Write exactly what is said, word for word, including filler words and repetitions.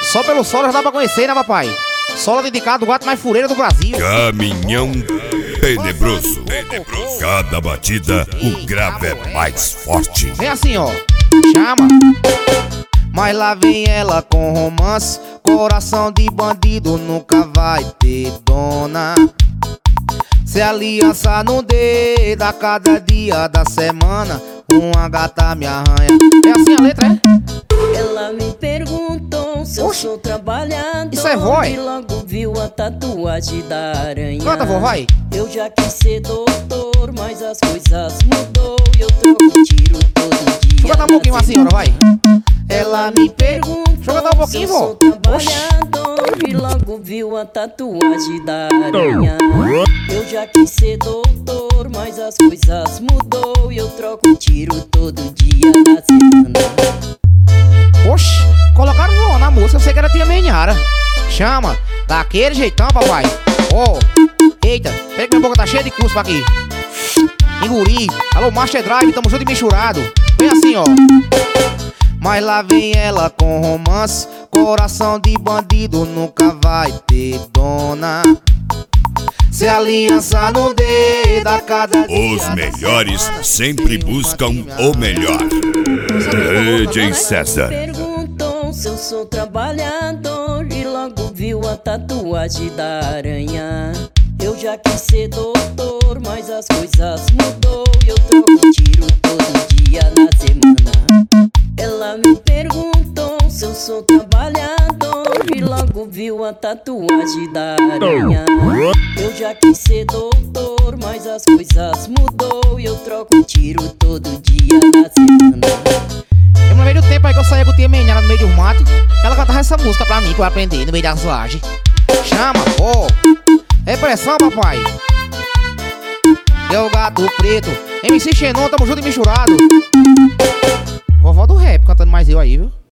Só pelo solo já dá pra conhecer, né, papai? Solo dedicado ao gato mais fureiro do Brasil. Caminhão tenebroso. tenebroso. Cada batida, o grave é mais forte. Vem assim, ó. Chama. Mas lá vem ela com romance. Coração de bandido nunca vai ter dona. Se aliança no dedo a cada dia da semana, uma gata me arranha. É assim a letra, é? Ela me perguntou se eu Oxi, sou trabalhador. isso é vó, é? E logo viu a tatuagem da aranha. Canta, vó, vai. Eu já quis ser doutor, mas as coisas mudou. E eu troco tiro todo dia. Deixa eu cantar um pouquinho na a senhora, vai. Ela me perguntou Deixa eu cantar um pouquinho, se eu vó. sou trabalhador e logo viu a tatuagem da aranha. Eu já quis ser doutor, mas as coisas mudou. E eu troco tiro todo dia na semana. Oxi, colocaram vó na música, eu sei que era tia Menhara. Chama, daquele jeitão, papai. Ó, oh, eita, peraí que minha boca tá cheia de cuspa aqui. Enguri, alô, Master Drive, tamo junto e misturado. Vem assim, ó. Mas lá vem ela com romance. Coração de bandido nunca vai ter dona. Se aliança no dedo a cada dia. Os melhores sempre buscam o melhor. D J César. Perguntou se eu sou trabalhador e logo viu a tatuagem da aranha. Eu já quis ser doutor, mas as coisas mudou. E eu troco tiro todo dia na semana. Ela me perguntou se eu sou trabalhador e logo viu a tatuagem da aranha. Eu já quis ser doutor, mas as coisas mudou. E eu troco tiro todo dia na semana. Eu no meio do tempo aí que eu saía com tia Menhara no meio do mato, ela cantava essa música pra mim, pra eu aprender no meio da zoagem. Chama, ó. Oh. É pressão, papai. É o gato preto. M C Xenon, tamo junto e misturado. Vovó do rap cantando mais eu aí, viu?